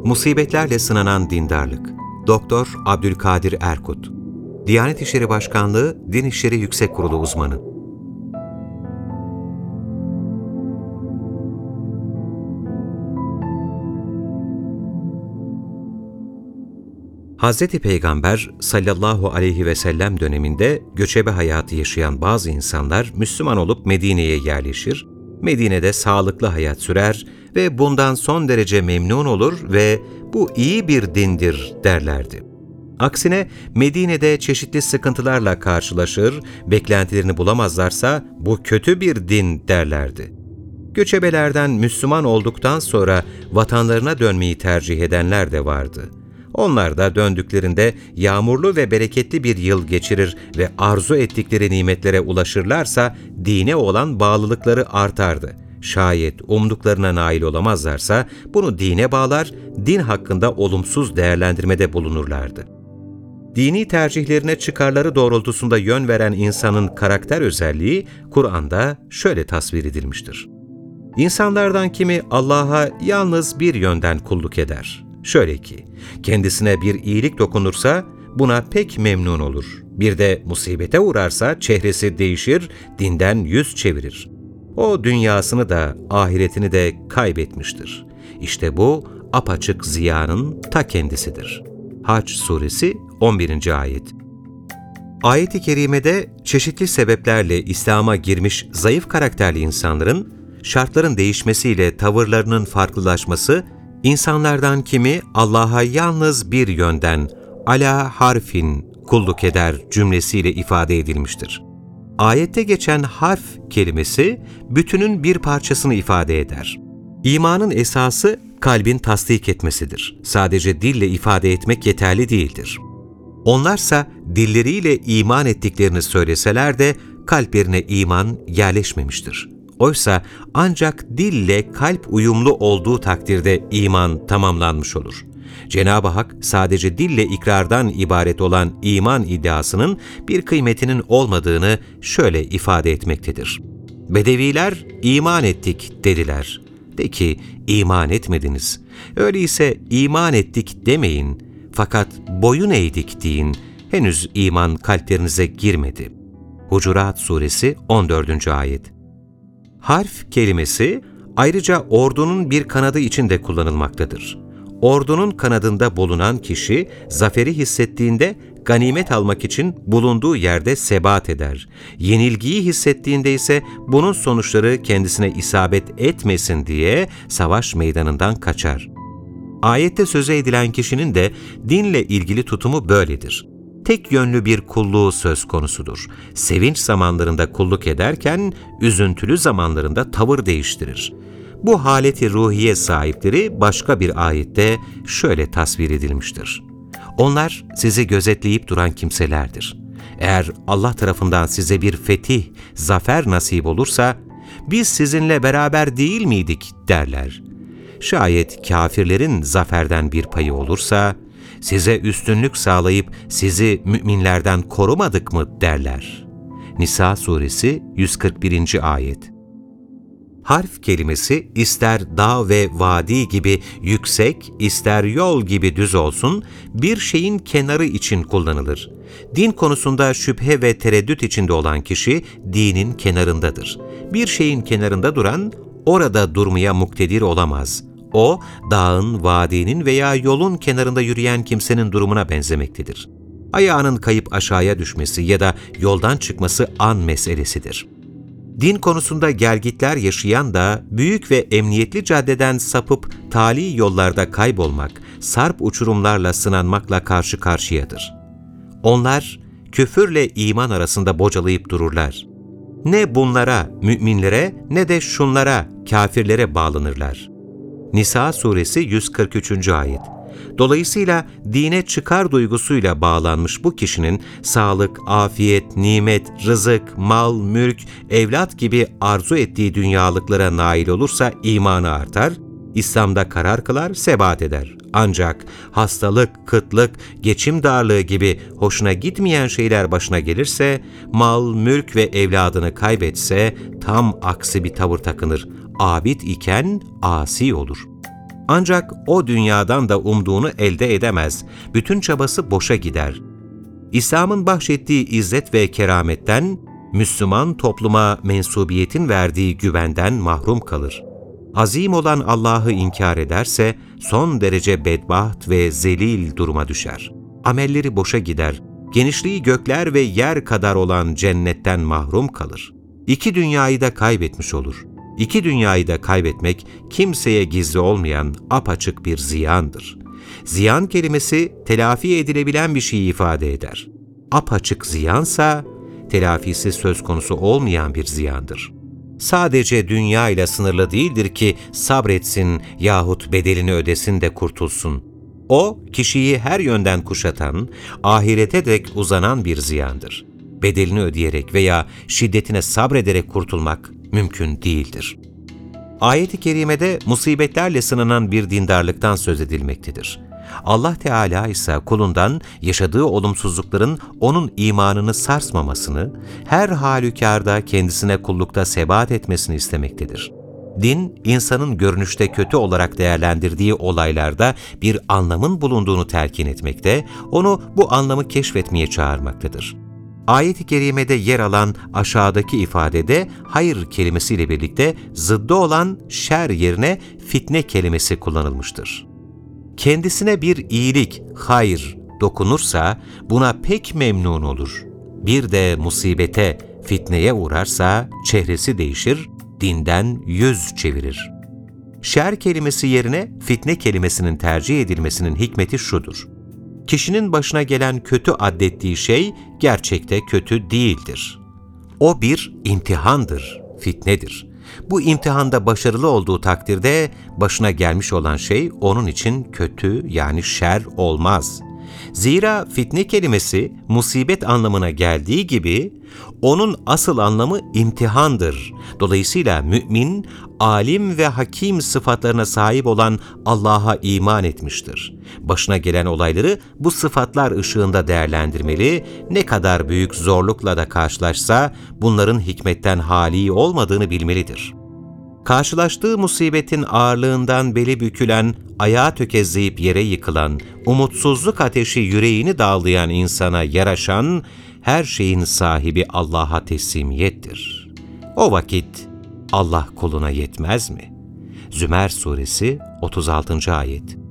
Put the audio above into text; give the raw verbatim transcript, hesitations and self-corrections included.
Musibetlerle sınanan dindarlık. Doktor Abdülkadir Erkut. Diyanet İşleri Başkanlığı Din İşleri Yüksek Kurulu uzmanı. Hazreti Peygamber sallallahu aleyhi ve sellem döneminde göçebe hayatı yaşayan bazı insanlar Müslüman olup Medine'ye yerleşir, Medine'de sağlıklı hayat sürer ve bundan son derece memnun olur ve bu iyi bir dindir derlerdi. Aksine Medine'de çeşitli sıkıntılarla karşılaşır, beklentilerini bulamazlarsa bu kötü bir din derlerdi. Göçebelerden Müslüman olduktan sonra vatanlarına dönmeyi tercih edenler de vardı. Onlar da döndüklerinde yağmurlu ve bereketli bir yıl geçirir ve arzu ettikleri nimetlere ulaşırlarsa dine olan bağlılıkları artardı. Şayet umduklarına nail olamazlarsa bunu dine bağlar, din hakkında olumsuz değerlendirmede bulunurlardı. Dini tercihlerine çıkarları doğrultusunda yön veren insanın karakter özelliği Kur'an'da şöyle tasvir edilmiştir. İnsanlardan kimi Allah'a yalnız bir yönden kulluk eder. Şöyle ki, kendisine bir iyilik dokunursa buna pek memnun olur. Bir de musibete uğrarsa çehresi değişir, dinden yüz çevirir. O dünyasını da ahiretini de kaybetmiştir. İşte bu apaçık ziyanın ta kendisidir. Hac Suresi on birinci ayet. Ayet-i kerimede çeşitli sebeplerle İslam'a girmiş zayıf karakterli insanların şartların değişmesiyle tavırlarının farklılaşması, İnsanlardan kimi Allah'a yalnız bir yönden, ala harfin kulluk eder cümlesiyle ifade edilmiştir. Ayette geçen harf kelimesi, bütünün bir parçasını ifade eder. İmanın esası, kalbin tasdik etmesidir. Sadece dille ifade etmek yeterli değildir. Onlarsa dilleriyle iman ettiklerini söyleseler de kalplerine iman yerleşmemiştir. Oysa ancak dille kalp uyumlu olduğu takdirde iman tamamlanmış olur. Cenab-ı Hak sadece dille ikrardan ibaret olan iman iddiasının bir kıymetinin olmadığını şöyle ifade etmektedir. Bedeviler iman ettik dediler. De ki iman etmediniz. Öyleyse iman ettik demeyin. Fakat boyun eğdik deyin. Henüz iman kalplerinize girmedi. Hucurat Suresi on dördüncü ayet. Harf kelimesi ayrıca ordunun bir kanadı için de kullanılmaktadır. Ordunun kanadında bulunan kişi zaferi hissettiğinde ganimet almak için bulunduğu yerde sebat eder. Yenilgiyi hissettiğinde ise bunun sonuçları kendisine isabet etmesin diye savaş meydanından kaçar. Ayette söze edilen kişinin de dinle ilgili tutumu böyledir. Tek yönlü bir kulluğu söz konusudur. Sevinç zamanlarında kulluk ederken, üzüntülü zamanlarında tavır değiştirir. Bu haleti ruhiye sahipleri başka bir ayette şöyle tasvir edilmiştir. Onlar sizi gözetleyip duran kimselerdir. Eğer Allah tarafından size bir fetih, zafer nasip olursa, biz sizinle beraber değil miydik derler. Şayet kafirlerin zaferden bir payı olursa, size üstünlük sağlayıp sizi müminlerden korumadık mı derler. Nisa Suresi yüz kırk birinci ayet. Harf kelimesi ister dağ ve vadi gibi yüksek, ister yol gibi düz olsun, bir şeyin kenarı için kullanılır. Din konusunda şüphe ve tereddüt içinde olan kişi dinin kenarındadır. Bir şeyin kenarında duran, orada durmaya muktedir olamaz. O, dağın, vadinin veya yolun kenarında yürüyen kimsenin durumuna benzemektedir. Ayağının kayıp aşağıya düşmesi ya da yoldan çıkması an meselesidir. Din konusunda gelgitler yaşayan da büyük ve emniyetli caddeden sapıp tali yollarda kaybolmak, sarp uçurumlarla sınanmakla karşı karşıyadır. Onlar, küfürle iman arasında bocalayıp dururlar. Ne bunlara, müminlere ne de şunlara, kafirlere bağlanırlar. Nisa Suresi yüz kırk üçüncü ayet. Dolayısıyla dine çıkar duygusuyla bağlanmış bu kişinin sağlık, afiyet, nimet, rızık, mal, mülk, evlat gibi arzu ettiği dünyalıklara nail olursa imanı artar, İslam'da karar kılar, sebat eder. Ancak hastalık, kıtlık, geçim darlığı gibi hoşuna gitmeyen şeyler başına gelirse, mal, mülk ve evladını kaybetse tam aksi bir tavır takınır. Abid iken asi olur. Ancak o dünyadan da umduğunu elde edemez. Bütün çabası boşa gider. İslam'ın bahşettiği izzet ve kerametten, Müslüman topluma mensubiyetin verdiği güvenden mahrum kalır. Azim olan Allah'ı inkar ederse son derece bedbaht ve zelil duruma düşer. Amelleri boşa gider. Genişliği gökler ve yer kadar olan cennetten mahrum kalır. İki dünyayı da kaybetmiş olur. İki dünyayı da kaybetmek kimseye gizli olmayan apaçık bir ziyandır. Ziyan kelimesi telafi edilebilen bir şeyi ifade eder. Apaçık ziyansa telafisi söz konusu olmayan bir ziyandır. Sadece dünya ile sınırlı değildir ki sabretsin yahut bedelini ödesin de kurtulsun. O, kişiyi her yönden kuşatan, ahirete dek uzanan bir ziyandır. Bedelini ödeyerek veya şiddetine sabrederek kurtulmak mümkün değildir. Ayet-i kerimede musibetlerle sınanan bir dindarlıktan söz edilmektedir. Allah Teala ise kulundan yaşadığı olumsuzlukların onun imanını sarsmamasını, her halükarda kendisine kullukta sebat etmesini istemektedir. Din, insanın görünüşte kötü olarak değerlendirdiği olaylarda bir anlamın bulunduğunu telkin etmekte, onu bu anlamı keşfetmeye çağırmaktadır. Ayet-i kerimede yer alan aşağıdaki ifadede hayır kelimesiyle birlikte zıddı olan şer yerine fitne kelimesi kullanılmıştır. Kendisine bir iyilik, hayır dokunursa buna pek memnun olur. Bir de musibete, fitneye uğrarsa çehresi değişir, dinden yüz çevirir. Şer kelimesi yerine fitne kelimesinin tercih edilmesinin hikmeti şudur: kişinin başına gelen kötü addettiği şey gerçekte kötü değildir. O bir imtihandır, fitnedir. Bu imtihanda başarılı olduğu takdirde başına gelmiş olan şey onun için kötü yani şer olmaz. Zira fitne kelimesi musibet anlamına geldiği gibi onun asıl anlamı imtihandır. Dolayısıyla mümin, alim ve hakim sıfatlarına sahip olan Allah'a iman etmiştir. Başına gelen olayları bu sıfatlar ışığında değerlendirmeli, ne kadar büyük zorlukla da karşılaşsa bunların hikmetten hali olmadığını bilmelidir. Karşılaştığı musibetin ağırlığından beli bükülen, ayağı tökezleyip yere yıkılan, umutsuzluk ateşi yüreğini dağlayan insana yaraşan, her şeyin sahibi Allah'a teslimiyettir. O vakit Allah kuluna yetmez mi? Zümer Suresi otuz altıncı ayet.